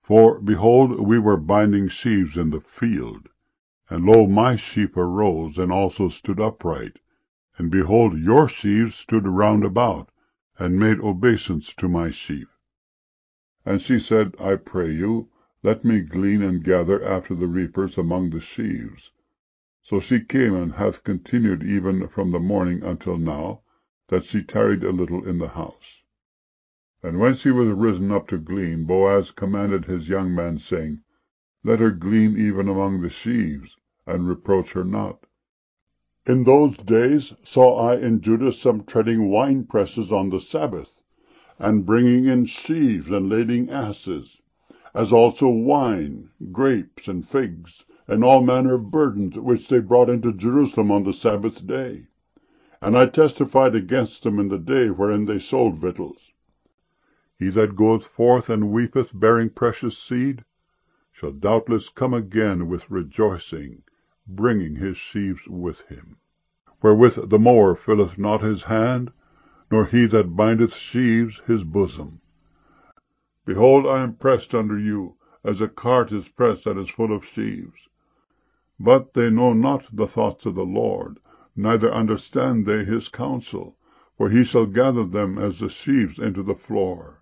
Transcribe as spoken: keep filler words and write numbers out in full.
For, behold, we were binding sheaves in the field, and lo, my sheaf arose, and also stood upright, and behold, your sheaves stood round about, and made obeisance to my sheaf. And she said, I pray you, let me glean and gather after the reapers among the sheaves. So she came, and hath continued even from the morning until now, that she tarried a little in the house. And when she was risen up to glean, Boaz commanded his young man, saying, Let her glean even among the sheaves, and reproach her not. In those days saw I in Judah some treading winepresses on the Sabbath, and bringing in sheaves and lading asses, as also wine, grapes, and figs, and all manner of burdens, which they brought into Jerusalem on the Sabbath day. And I testified against them in the day wherein they sold victuals. He that goeth forth and weepeth, bearing precious seed, shall doubtless come again with rejoicing, bringing his sheaves with him. Wherewith the mower filleth not his hand, nor he that bindeth sheaves his bosom. Behold, I am pressed under you, as a cart is pressed that is full of sheaves. But they know not the thoughts of the Lord, neither understand they his counsel, for he shall gather them as the sheaves into the floor.